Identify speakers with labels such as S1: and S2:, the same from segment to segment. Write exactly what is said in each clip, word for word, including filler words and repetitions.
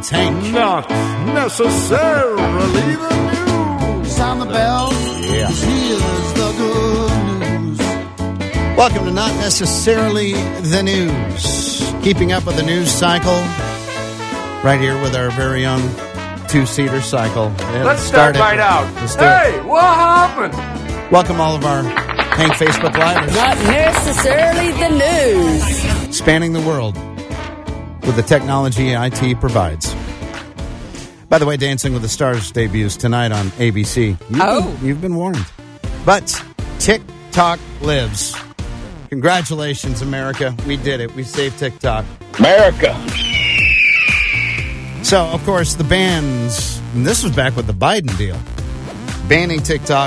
S1: It's Hank.
S2: Not necessarily the news.
S3: Sound the bell.
S1: Yeah.
S3: Here's the good news.
S1: Welcome to Not Necessarily the News. Keeping up with the news cycle. Right here with our very own two-seater cycle. Yeah,
S2: Let's start
S1: it.
S2: right out.
S1: Let's do
S2: Hey,
S1: it.
S2: what happened?
S1: Welcome all of our Hank Facebook Livers.
S4: Not necessarily the news.
S1: Spanning the world with the technology I T provides. By the way, Dancing with the Stars debuts tonight on A B C. You've
S5: Oh.
S1: Been, you've been warned. But TikTok lives. Congratulations, America. We did it. We saved TikTok.
S6: America.
S1: So, of course, the bans, and this was back with the Biden deal, banning TikTok.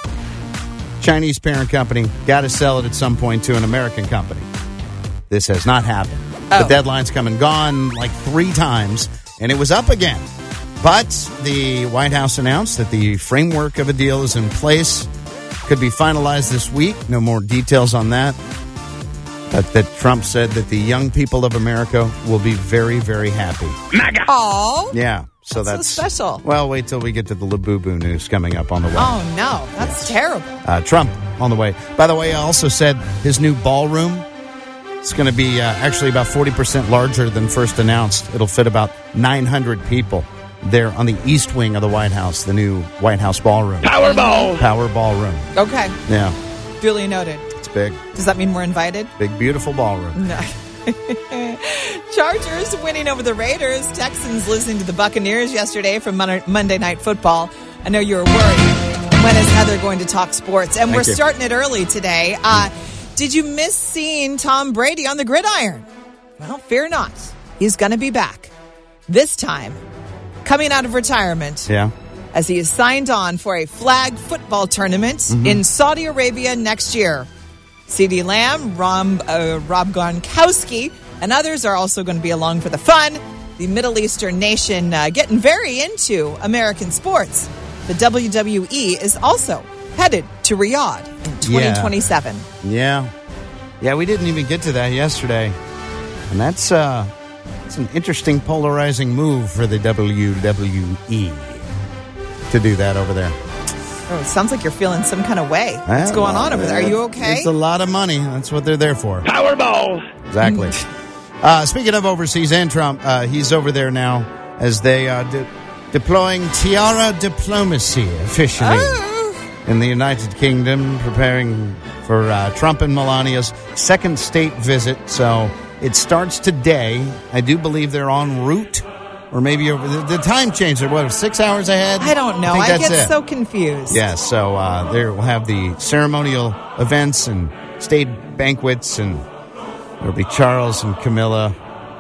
S1: Chinese parent company got to sell it at some point to an American company. This has not happened.
S5: Oh.
S1: The deadline's come and gone like three times, and it was up again. But the White House announced that the framework of a deal is in place. Could be finalized this week. No more details on that. But that Trump said that the young people of America will be very, very happy.
S5: Oh,
S1: Yeah. So
S5: that's,
S1: that's,
S5: so special.
S1: Well, wait till we get to the Labubu news coming up on the way.
S5: Oh, no. That's terrible.
S1: Uh, Trump on the way. By the way, I also said his new ballroom is going to be uh, actually about forty percent larger than first announced. It'll fit about nine hundred people there on the east wing of the White House, the new White House ballroom.
S6: Powerball.
S1: Power ballroom.
S5: Okay.
S1: Yeah,
S5: Duly noted.
S1: it's big.
S5: Does that mean we're invited?
S1: Big, beautiful ballroom.
S5: No. Chargers winning over the Raiders. Texans losing to the Buccaneers yesterday from Mon- Monday Night Football. I know you were worried. When is Heather going to talk sports? And
S1: Thank
S5: we're
S1: you.
S5: starting it early today. Uh, did you miss seeing Tom Brady on the gridiron? Well, fear not. He's going to be back. This time, coming out of retirement.
S1: Yeah.
S5: As he is signed on for a flag football tournament
S1: Mm-hmm.
S5: in Saudi Arabia next year. CeeDee Lamb, Rob, uh, Rob Gronkowski, and others are also going to be along for the fun. The Middle Eastern nation uh, getting very into American sports. The W W E is also headed to Riyadh in twenty twenty-seven.
S1: Yeah. Yeah, we didn't even get to that yesterday. And that's, uh, that's an interesting polarizing move for the W W E to do that over there.
S5: Oh, it sounds like you're feeling some kind of way. What's
S1: Uh,
S5: going on over there? Are you okay?
S1: It's a lot of money. That's what they're there for.
S6: Powerball.
S1: Exactly. uh, speaking of overseas and Trump, uh, he's over there now as they are de- deploying tiara diplomacy officially
S5: Oh.
S1: in the United Kingdom, preparing for uh, Trump and Melania's second state visit. So it starts today. I do believe they're en route. Or maybe over the, the time change. They're, what, six hours ahead?
S5: I don't know.
S1: think
S5: I,
S1: that's
S5: get
S1: it.
S5: so confused.
S1: Yeah, so uh, there we'll have the ceremonial events and state banquets, and there'll be Charles and Camilla,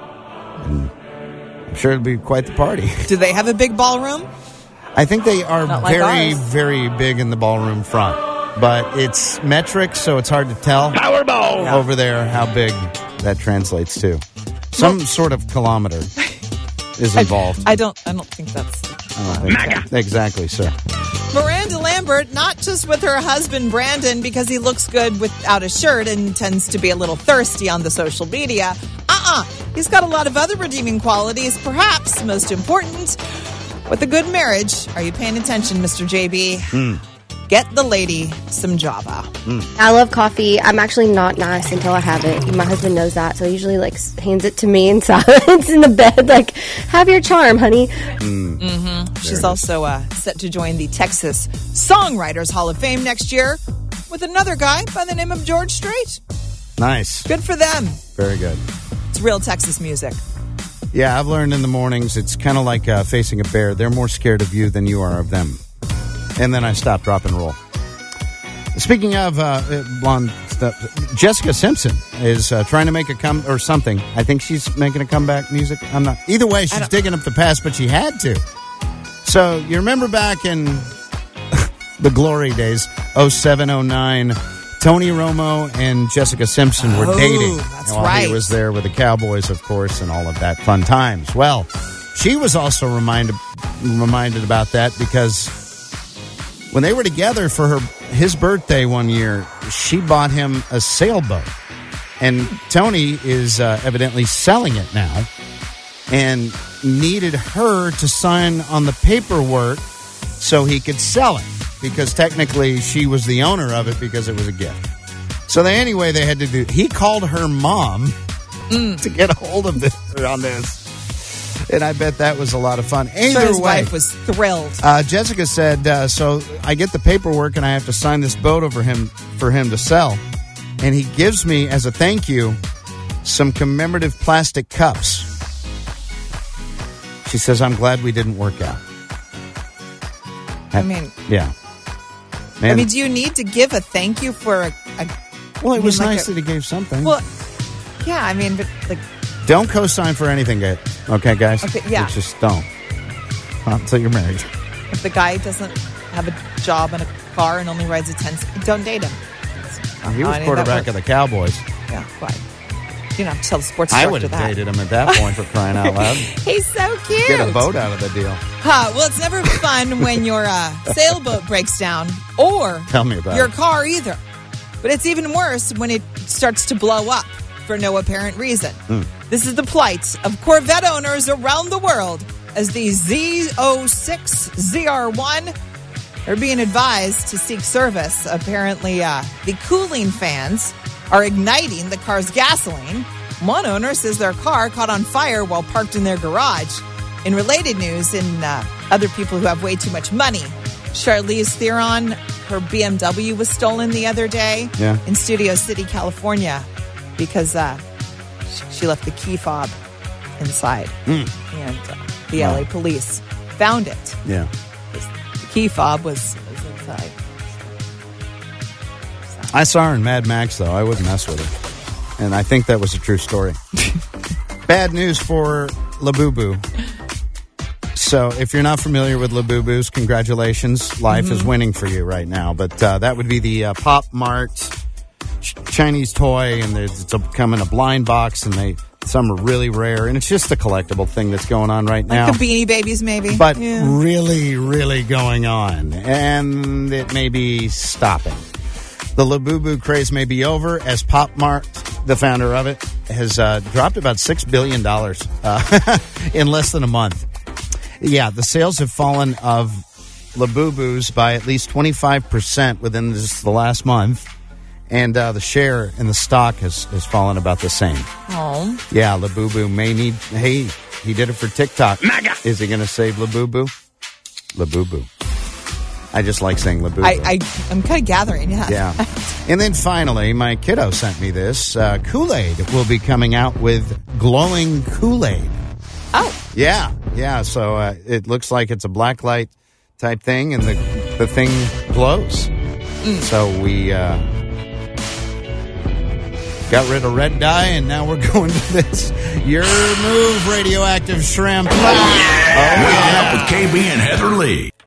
S1: and I'm sure it'll be quite the party.
S5: Do they have a big ballroom?
S1: I think they are
S5: Not like
S1: very,
S5: ours.
S1: very big in the ballroom front, but it's metric, so it's hard to tell
S6: Powerball.
S1: over there how big that translates to. Some sort of kilometer is involved.
S5: I don't. I don't think that's.
S1: I don't think so. Exactly, sir.
S5: Miranda Lambert, not just with her husband Brandon, because he looks good without a shirt and tends to be a little thirsty on the social media. Uh-uh. He's got a lot of other redeeming qualities, perhaps most important, with a good marriage. Are you paying attention, Mister J B?
S1: Mm.
S5: Get the lady some Java.
S7: I love coffee. I'm actually not nice until I have it. My husband knows that, so he usually like hands it to me in silence in the bed. Like, have your charm, honey.
S5: Mm-hmm. She's also uh, set to join the Texas Songwriters Hall of Fame next year with another guy by the name of George Strait.
S1: Nice.
S5: Good for them.
S1: Very good.
S5: It's real Texas music.
S1: Yeah, I've learned in the mornings it's kind of like uh, facing a bear. They're more scared of you than you are of them. And then I stop, drop, and roll. Speaking of uh, blonde stuff, Jessica Simpson is uh, trying to make a come or something. I think she's making a comeback music. I'm not. Either way, she's digging up the past, but she had to. So you remember back in the glory days, oh seven, oh nine, Tony Romo and Jessica Simpson were
S5: Oh,
S1: dating.
S5: that's
S1: while
S5: right.
S1: He was there with the Cowboys, of course, and all of that fun times. Well, she was also reminded reminded about that because when they were together for her his birthday one year, she bought him a sailboat. And Tony is uh, evidently selling it now. and needed her to sign on the paperwork so he could sell it, because technically she was the owner of it because it was a gift. So they, anyway, they had to do. He called her mom mm. to get a hold of this on this. And I bet that was a lot of fun. Either
S5: sure his
S1: way,
S5: wife was thrilled.
S1: Uh, Jessica said, uh, so I get the paperwork and I have to sign this boat over him for him to sell. And he gives me, as a thank you, some commemorative plastic cups. She says, I'm glad we didn't work out.
S5: I mean,
S1: yeah. Man,
S5: I mean, do you need to give a thank you for a... a
S1: well, it
S5: I
S1: was
S5: mean, like
S1: nice
S5: a,
S1: that he gave something.
S5: Well, yeah, I mean, but like...
S1: Don't co-sign for anything, guys. Okay, guys?
S5: Okay, yeah.
S1: You just don't. Not until you're married.
S5: If the guy doesn't have a job and a car and only rides a ten, don't date him.
S1: Well, he was quarterback of the Cowboys.
S5: Yeah, why? You don't have to tell the sports
S1: I
S5: director
S1: would have
S5: that.
S1: dated him at that point, for crying out loud.
S5: He's so cute.
S1: Get a boat out of the deal.
S5: Huh, well, it's never fun when your uh, sailboat breaks down or
S1: Tell me about
S5: your
S1: it.
S5: car either. But it's even worse when it starts to blow up for no apparent reason.
S1: Mm.
S5: This is the plight of Corvette owners around the world as the Z oh six Z R one are being advised to seek service. Apparently, uh, the cooling fans are igniting the car's gasoline. One owner says their car caught on fire while parked in their garage. In related news, in uh, other people who have way too much money, Charlize Theron, her B M W was stolen the other day
S1: Yeah.
S5: in Studio City, California, because uh, she left the key fob inside.
S1: Mm.
S5: And uh, the
S1: Wow.
S5: L A police found it.
S1: Yeah.
S5: The key fob was, was inside.
S1: I saw her in Mad Max, though. I wouldn't mess with her. And I think that was a true story. Bad news for Labubu. So if you're not familiar with Labubus, congratulations. Life mm-hmm. is winning for you right now. But uh, that would be the uh, Pop Mart ch- Chinese toy, and it's a, come in a blind box, and they some are really rare. And it's just a collectible thing that's going on right now.
S5: Like the Beanie Babies, maybe.
S1: But
S5: yeah.
S1: really, really going on. And it may be stopping. The Labubu craze may be over as Pop Mart, the founder of it, has uh, dropped about six billion dollars uh, in less than a month. Yeah, the sales have fallen of Labubus by at least twenty-five percent within just the last month. And uh, the share in the stock has, has fallen about the same.
S5: Oh.
S1: Yeah, Labubu may need... Hey, he did it for TikTok.
S6: Maga.
S1: Is he going to save Labubu? Labubu. I just like saying Labubu.
S5: I, I, I'm kind of gathering, yeah.
S1: Yeah. And then finally, my kiddo sent me this. Uh, Kool-Aid will be coming out with glowing Kool-Aid.
S5: Oh.
S1: Yeah. Yeah. So uh, it looks like it's a black light type thing, and the, the thing glows. Mm. So we uh, got rid of red dye, and now we're going to this. Your move, radioactive shrimp.
S8: Oh, yeah. Waking up with K B and Heather Lee.